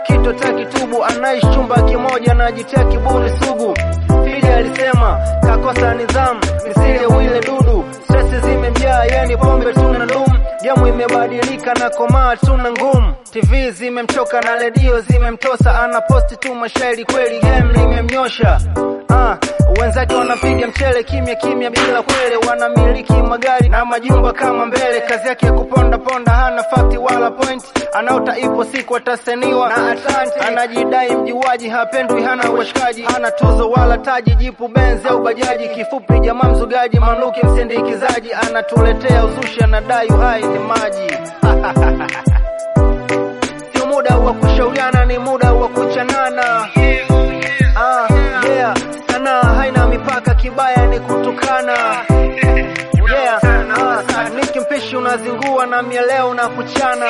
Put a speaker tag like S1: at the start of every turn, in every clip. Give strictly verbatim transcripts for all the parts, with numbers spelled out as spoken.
S1: kitu takitubu, anaishi chumba kimoja na jitia kiburi sugu. Fili alisema kakosa nidhamu, nisile wile dudu, stress zimemjaa yani pombe tuna ndum. Jamu imebadilika na komaa tuna ngumu, T V zimemchoka na radio zimemtosa, anaposti tu mashairi kweli game limemnyosha. Ah, wenzake wanapiga mchele kimya kimya bila kwele, wanamiliki magari na majumba kama mbele. Kazi yake ya kuponda ponda, hana fakti wala point, anaota ipo siku ataseniwa na Atlanti. Anajidai mjiwaji, hapendwi, hana washikaji, hana tuzo wala taji, jipu benzi au bajaji. Kifupi jamaa mzugaji, manuki msindikizaji, anatuletea uzushi, anadai uhai ni maji. Sio muda wa kushauriana, ni muda wa kuchanana. Ah, yeah, sana haina mipaka, kibaya ni kutukana. Yeah, ah, nikimpishi unazingua na mieleo na kuchana.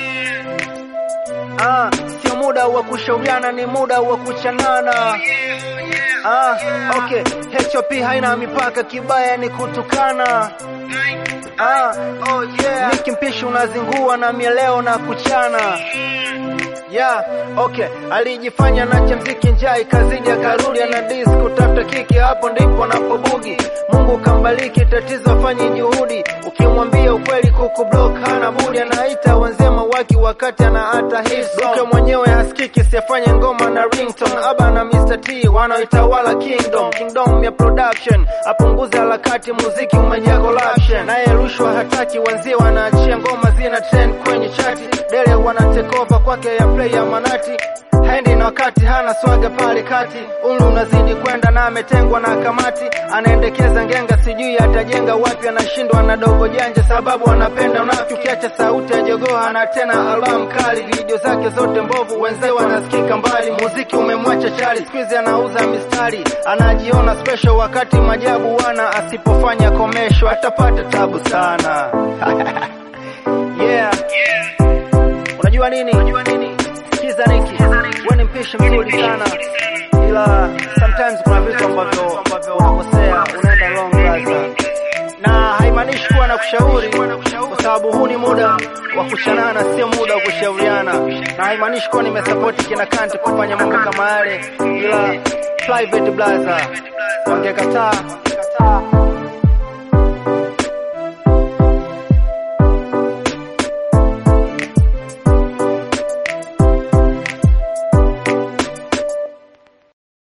S1: Ah, sio muda wa kushauriana, ni muda wa kuchanana. Ah, okay, H O P haina mipaka, kibaya ni kutukana. Ah, oh yeah, nikimpishi unazingua na mieleo na kuchana. Yeah, okay, alijifanya na chamziki njai, kazija karudi ana disco kutafuta kiki, hapo ndipo napobugi. Mungu kambaliki, tatizo afanye juhudi, ukimwambia ukweli kukublock hana budi. Anaita wenzema waki wakati ana hata his Duke mwenyewe hasikiki, siyafanye ngoma na ringtone. Aba na mister T wanaoitawala kingdom, kingdom ya production, apunguze harakati, muziki umejaa corruption. Naye rushwa hataki, wenzie wanaachia ngoma zina trend kwenye chati, dele wana take over kwake ya play ya manati. Haendi na wakati, hana swaga pale kati, ulu unazidi kwenda na ametengwa na kamati. Anaendekeza ngenga, sijui atajenga wapi, anashindwa na dogo janja sababu anapenda unafiki. Ukiacha sauti ya jogoha na tena album kali, video zake zote mbovu, wenzao wanasikika mbali. Muziki umemwacha chali, squeeze anauza mistari, anajiona special wakati majabu wana. Asipofanya komesho atapata tabu sana. Yeah, unajua nini? Unajua nini? Kiza niki, wewe ni mpishi mzuri sana, ila sometimes kuna vitu ambavyo ambavyo unakosea, unaenda wrong brother. Na haimaanishi kuwa na kushauri, kwa sababu huu ni muda wa kuchanana, sio muda wa kushauriana. Na haimaanishi kuwa nimesupport kina Kanti kufanya mambo kama yale, ila private brother wangekataa.